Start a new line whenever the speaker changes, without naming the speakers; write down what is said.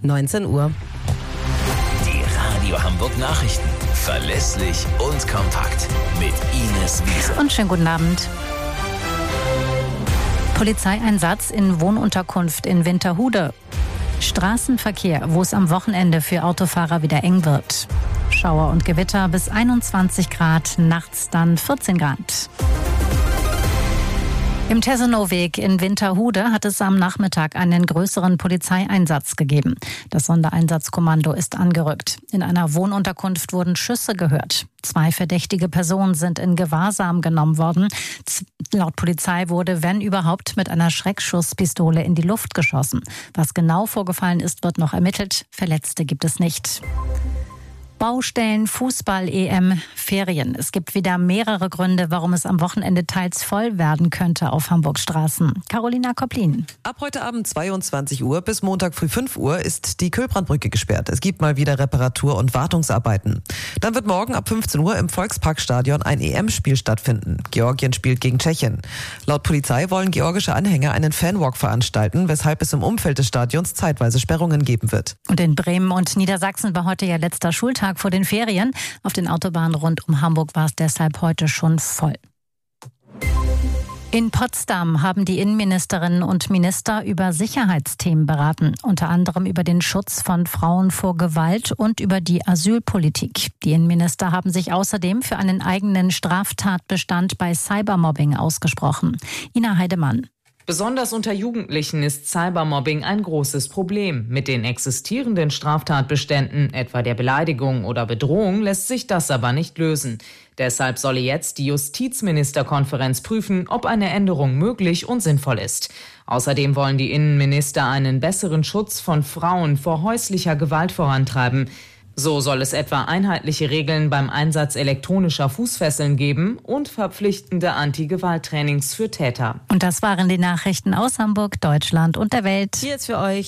19 Uhr.
Die Radio Hamburg Nachrichten. Verlässlich und kompakt. Mit Ines Wiese.
Und schönen guten Abend. Polizeieinsatz in Wohnunterkunft in Winterhude. Straßenverkehr, wo es am Wochenende für Autofahrer wieder eng wird. Schauer und Gewitter bis 21 Grad, nachts dann 14 Grad. Im Tessenowweg in Winterhude hat es am Nachmittag einen größeren Polizeieinsatz gegeben. Das Sondereinsatzkommando ist angerückt. In einer Wohnunterkunft wurden Schüsse gehört. 2 verdächtige Personen sind in Gewahrsam genommen worden. Laut Polizei wurde, wenn überhaupt, mit einer Schreckschusspistole in die Luft geschossen. Was genau vorgefallen ist, wird noch ermittelt. Verletzte gibt es nicht. Baustellen, Fußball-EM, Ferien. Es gibt wieder mehrere Gründe, warum es am Wochenende teils voll werden könnte auf Hamburgs Straßen. Carolina Koplin.
Ab heute Abend 22 Uhr bis Montag früh 5 Uhr ist die Kühlbrandbrücke gesperrt. Es gibt mal wieder Reparatur- und Wartungsarbeiten. Dann wird morgen ab 15 Uhr im Volksparkstadion ein EM-Spiel stattfinden. Georgien spielt gegen Tschechien. Laut Polizei wollen georgische Anhänger einen Fanwalk veranstalten, weshalb es im Umfeld des Stadions zeitweise Sperrungen geben wird.
Und in Bremen und Niedersachsen war heute ja letzter Schultag vor den Ferien. Auf den Autobahnen rund um Hamburg war es deshalb heute schon voll. In Potsdam haben die Innenministerinnen und Minister über Sicherheitsthemen beraten, unter anderem über den Schutz von Frauen vor Gewalt und über die Asylpolitik. Die Innenminister haben sich außerdem für einen eigenen Straftatbestand bei Cybermobbing ausgesprochen. Ina Heidemann.
Besonders unter Jugendlichen ist Cybermobbing ein großes Problem. Mit den existierenden Straftatbeständen, etwa der Beleidigung oder Bedrohung, lässt sich das aber nicht lösen. Deshalb solle jetzt die Justizministerkonferenz prüfen, ob eine Änderung möglich und sinnvoll ist. Außerdem wollen die Innenminister einen besseren Schutz von Frauen vor häuslicher Gewalt vorantreiben. So soll es etwa einheitliche Regeln beim Einsatz elektronischer Fußfesseln geben und verpflichtende Anti-Gewalt-Trainings für Täter.
Und das waren die Nachrichten aus Hamburg, Deutschland und der Welt.
Hier ist für euch